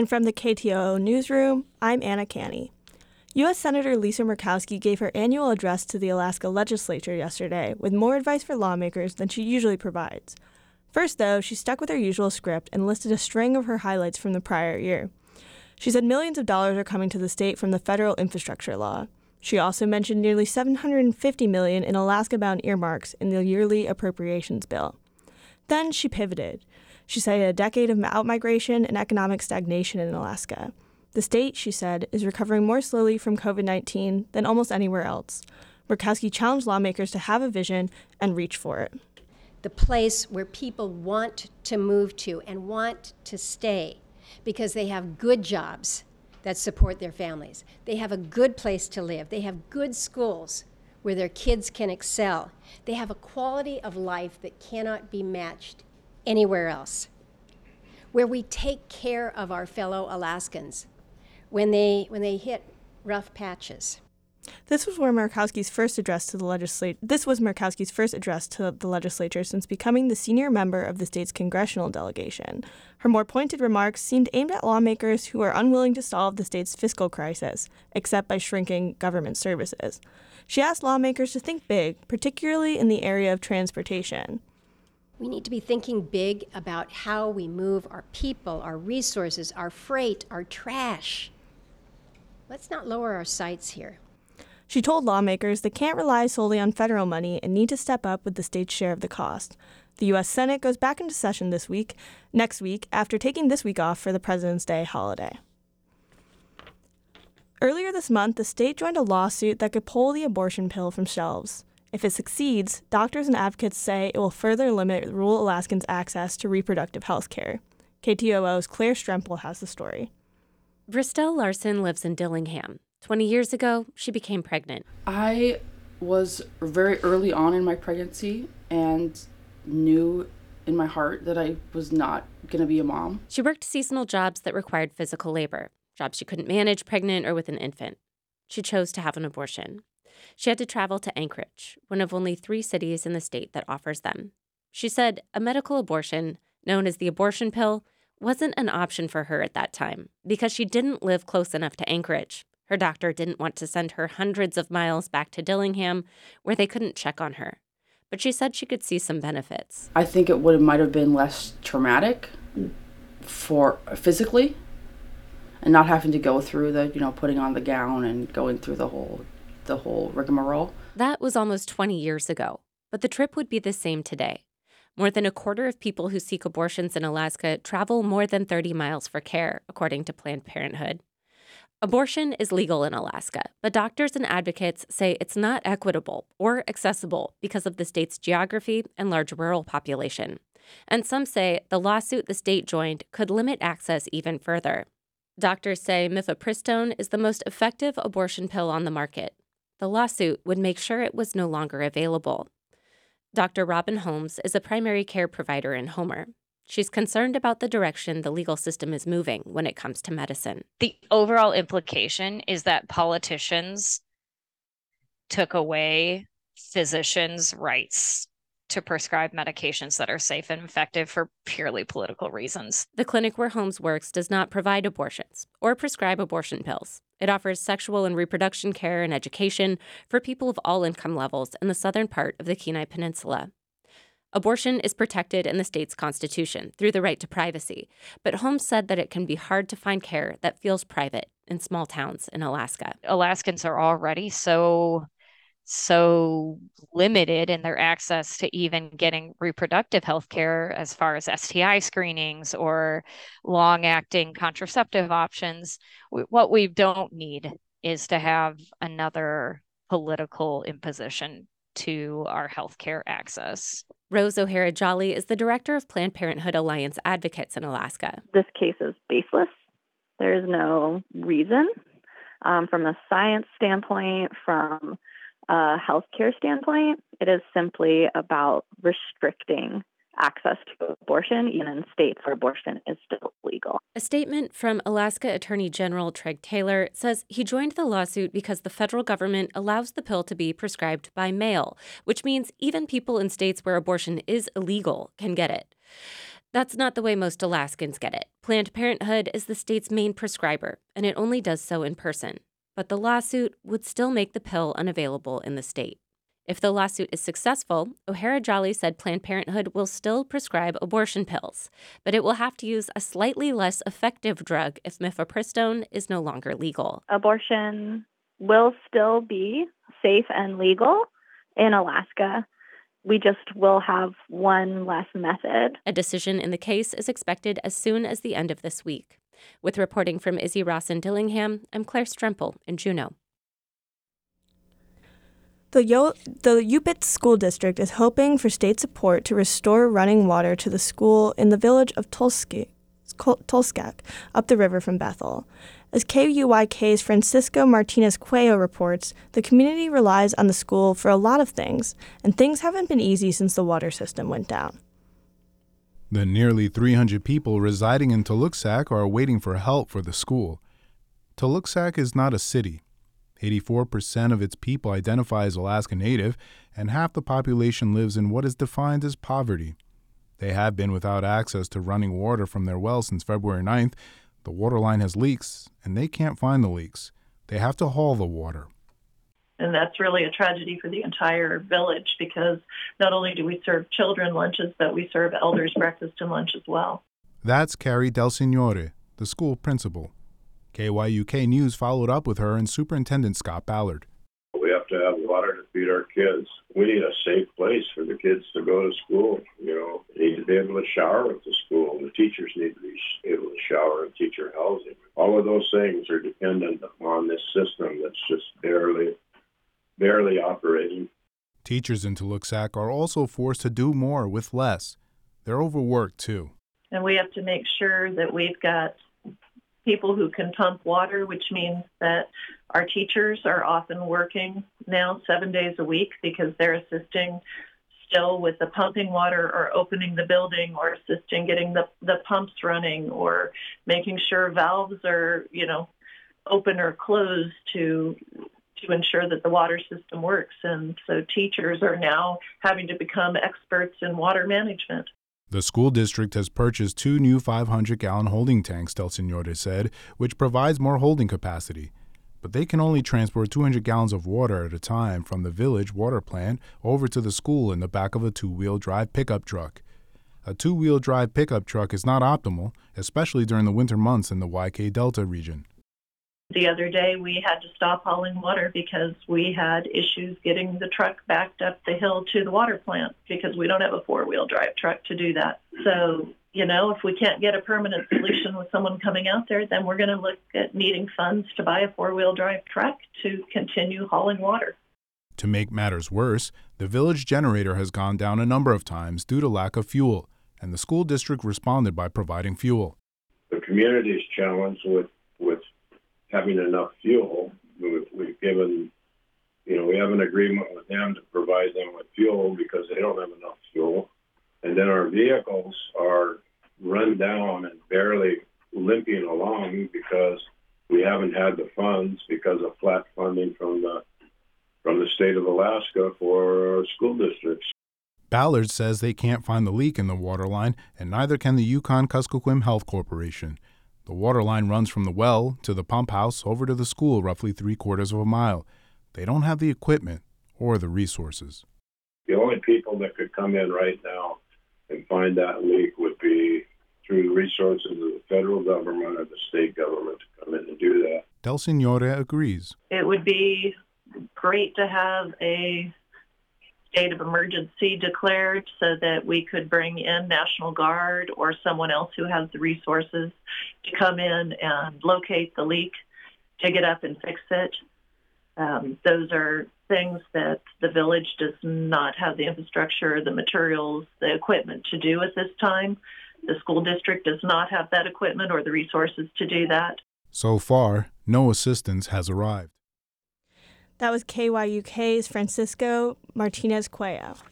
And from the KTOO Newsroom, I'm Anna Canny. U.S. Senator Lisa Murkowski gave her annual address to the Alaska legislature yesterday with more advice for lawmakers than she usually provides. First, though, she stuck with her usual script and listed a string of her highlights from the prior year. She said millions of dollars are coming to the state from the federal infrastructure law. She also mentioned nearly $750 million in Alaska-bound earmarks in the yearly appropriations bill. Then she pivoted. She cited a decade of outmigration and economic stagnation in Alaska. The state, she said, is recovering more slowly from COVID-19 than almost anywhere else. Murkowski challenged lawmakers to have a vision and reach for it. The place where people want to move to and want to stay because they have good jobs that support their families. They have a good place to live. They have good schools where their kids can excel. They have a quality of life that cannot be matched anywhere else. Where we take care of our fellow Alaskans when they hit rough patches. This was Murkowski's first address to the legislature since becoming the senior member of the state's congressional delegation. Her more pointed remarks seemed aimed at lawmakers who are unwilling to solve the state's fiscal crisis, except by shrinking government services. She asked lawmakers to think big, particularly in the area of transportation. We need to be thinking big about how we move our people, our resources, our freight, our trash. Let's not lower our sights here. She told lawmakers they can't rely solely on federal money and need to step up with the state's share of the cost. The U.S. Senate goes back into session next week, after taking this week off for the President's Day holiday. Earlier this month, the state joined a lawsuit that could pull the abortion pill from shelves. If it succeeds, doctors and advocates say it will further limit rural Alaskans' access to reproductive health care. KTOO's Claire Strempel has the story. Bristelle Larson lives in Dillingham. 20 years ago, she became pregnant. I was very early on in my pregnancy and knew in my heart that I was not going to be a mom. She worked seasonal jobs that required physical labor, jobs she couldn't manage pregnant or with an infant. She chose to have an abortion. She had to travel to Anchorage, one of only 3 cities in the state that offers them. She said a medical abortion, known as the abortion pill, wasn't an option for her at that time because she didn't live close enough to Anchorage. Her doctor didn't want to send her hundreds of miles back to Dillingham where they couldn't check on her. But she said she could see some benefits. I think it might have been less traumatic for physically and not having to go through the, putting on the gown and going through the whole rigmarole. That was almost 20 years ago, but the trip would be the same today. More than a quarter of people who seek abortions in Alaska travel more than 30 miles for care, according to Planned Parenthood. Abortion is legal in Alaska, but doctors and advocates say it's not equitable or accessible because of the state's geography and large rural population. And some say the lawsuit the state joined could limit access even further. Doctors say mifepristone is the most effective abortion pill on the market. The lawsuit would make sure it was no longer available. Dr. Robin Holmes is a primary care provider in Homer. She's concerned about the direction the legal system is moving when it comes to medicine. The overall implication is that politicians took away physicians' rights to prescribe medications that are safe and effective for purely political reasons. The clinic where Holmes works does not provide abortions or prescribe abortion pills. It offers sexual and reproduction care and education for people of all income levels in the southern part of the Kenai Peninsula. Abortion is protected in the state's constitution through the right to privacy, but Holmes said that it can be hard to find care that feels private in small towns in Alaska. Alaskans are already so limited in their access to even getting reproductive health care as far as STI screenings or long-acting contraceptive options. What we don't need is to have another political imposition to our healthcare access. Rose O'Hara Jolly is the director of Planned Parenthood Alliance Advocates in Alaska. This case is baseless. There is no reason from a science standpoint, from a healthcare standpoint. It is simply about restricting access to abortion, even in states where abortion is still legal. A statement from Alaska Attorney General Treg Taylor says he joined the lawsuit because the federal government allows the pill to be prescribed by mail, which means even people in states where abortion is illegal can get it. That's not the way most Alaskans get it. Planned Parenthood is the state's main prescriber, and it only does so in person. But the lawsuit would still make the pill unavailable in the state. If the lawsuit is successful, O'Hara Jolly said Planned Parenthood will still prescribe abortion pills, but it will have to use a slightly less effective drug if mifepristone is no longer legal. Abortion will still be safe and legal in Alaska. We just will have one less method. A decision in the case is expected as soon as the end of this week. With reporting from Izzy Ross in Dillingham, I'm Claire Strempel in Juneau. The Yup'ik School District is hoping for state support to restore running water to the school in the village of Tulskak, up the river from Bethel. As KUYK's Francisco Martinez-Cuello reports, the community relies on the school for a lot of things, and things haven't been easy since the water system went down. The nearly 300 people residing in Tuluksak are waiting for help for the school. Tuluksak is not a city. 84% of its people identify as Alaska Native, and half the population lives in what is defined as poverty. They have been without access to running water from their well since February 9th. The water line has leaks, and they can't find the leaks. They have to haul the water. And that's really a tragedy for the entire village because not only do we serve children lunches, but we serve elders breakfast and lunch as well. That's Carrie Del Signore, the school principal. KYUK News followed up with her and Superintendent Scott Ballard. We have to have water to feed our kids. We need a safe place for the kids to go to school. They need to be able to shower at the school. The teachers need to be able to shower in teacher housing. All of those things are dependent upon this system that's just barely operating. Teachers in Tuluksak are also forced to do more with less. They're overworked, too. And we have to make sure that we've got people who can pump water, which means that our teachers are often working now 7 days a week because they're assisting still with the pumping water or opening the building or assisting getting the pumps running or making sure valves are, open or closed to ensure that the water system works. And so teachers are now having to become experts in water management. The school district has purchased 2 new 500-gallon holding tanks, Del Signore said, which provides more holding capacity. But they can only transport 200 gallons of water at a time from the village water plant over to the school in the back of a 2-wheel drive pickup truck. A 2-wheel drive pickup truck is not optimal, especially during the winter months in the YK Delta region. The other day, we had to stop hauling water because we had issues getting the truck backed up the hill to the water plant because we don't have a 4-wheel drive truck to do that. So, if we can't get a permanent solution with someone coming out there, then we're going to look at needing funds to buy a 4-wheel drive truck to continue hauling water. To make matters worse, the village generator has gone down a number of times due to lack of fuel, and the school district responded by providing fuel. The community is challenged with having enough fuel. We've given, we have an agreement with them to provide them with fuel because they don't have enough fuel. And then our vehicles are run down and barely limping along because we haven't had the funds because of flat funding from the state of Alaska for our school districts. Ballard says they can't find the leak in the water line, and neither can the Yukon-Kuskokwim Health Corporation. The water line runs from the well to the pump house over to the school roughly 3/4 of a mile. They don't have the equipment or the resources. The only people that could come in right now and find that leak would be through the resources of the federal government or the state government to come in and do that. Del Signore agrees. It would be great to have a state of emergency declared so that we could bring in National Guard or someone else who has the resources to come in and locate the leak, to get up and fix it. Those are things that the village does not have the infrastructure, the materials, the equipment to do at this time. The school district does not have that equipment or the resources to do that. So far, no assistance has arrived. That was KYUK's Francisco Martinez-Cuello.